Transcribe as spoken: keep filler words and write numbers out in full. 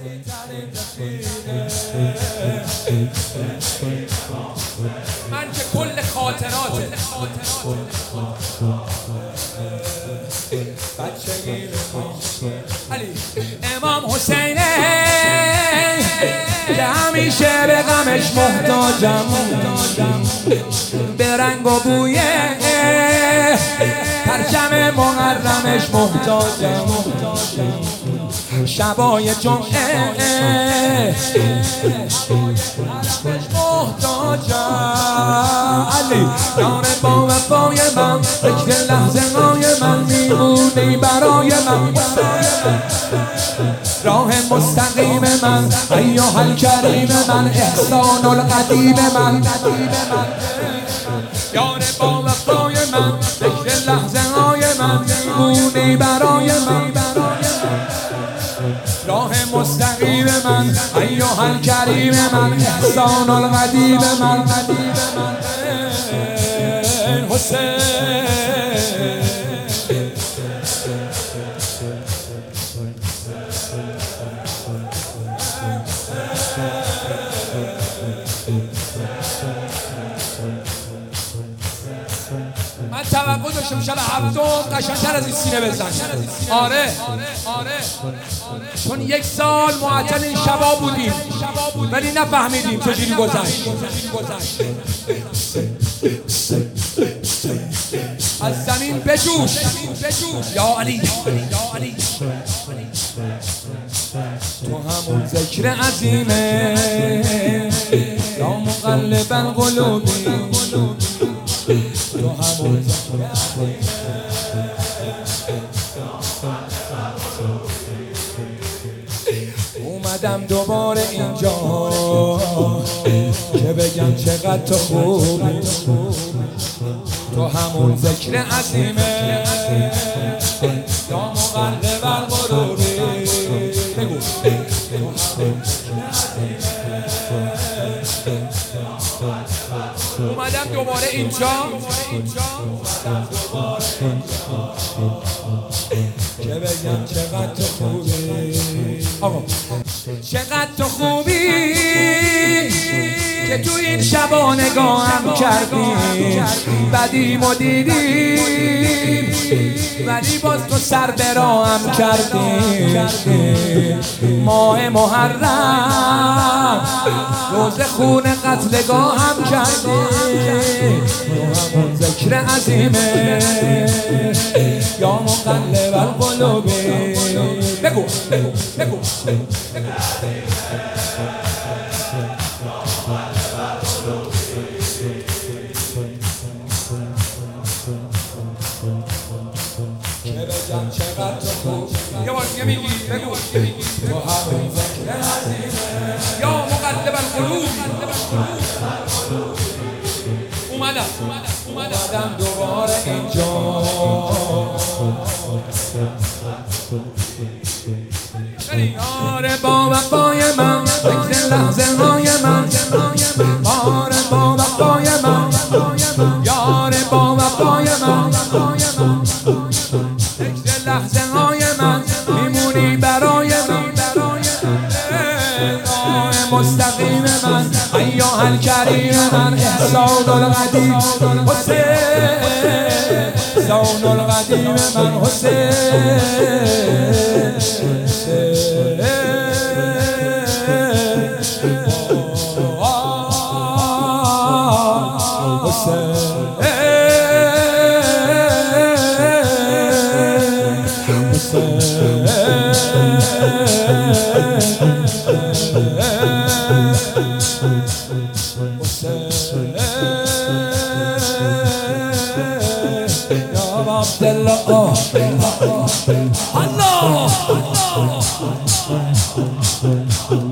من که کل خاطرات بچگی علی امام حسین که همیشه به غمش محتاجم، به رنگ و بوی پرچم محرمش محتاجم، شبای جمعه محتاجم. علی یار با وفای من، فکر لحظه های من میمونی برای من، راه مستقیم من، ایها الکریم من، احسان القدیم من، یار با وفای من، فکر لحظه های من میمونی برای من، راه مستقیم من، ایها الکریم من، احسان القدیم من، حسین. من توقع داشتم شب هفتم قشنگ‌تر از این سینه بزن. آره آره چون یک سال معطل این شبا بودیم ولی نفهمیدیم چجوری گذشت. از زمین بجوش یا علی، تو همون ذکر عظیمه یا مقلب القلوب، تو همون اومدم دوباره اینجا که بگم چقدر تو خوبی، تو همون ذکر عظیمه یا مقلب القلوب، بگو اومدم دوباره اینجا که بگم چقدر تو خوبی، آقا چقدر تو خوبی که تو این شبا نگاهم کردی، بدیم و دیدیم ولی باز تو سر براهم کردی، ماه محرم روز خون قتلگاهم کردی، تو همون ذکر عظیمه یا مقلب القلوب، بگو بگو بگو چقدر تو خوب، یه بار دیگه میگی بگو تو همون ذکر عظیمه یا مقلب القلوب. اومدم اومدم دوباره اینجا یار با وفای من، فکر لحظه های من، یار با وفای من، یار با وفای من، فکر لحظه های من میمونی برای من، راه مستقیم من، ایها الکریم من، احسان القدیم حسین، احسان القدیم من حسین. Allah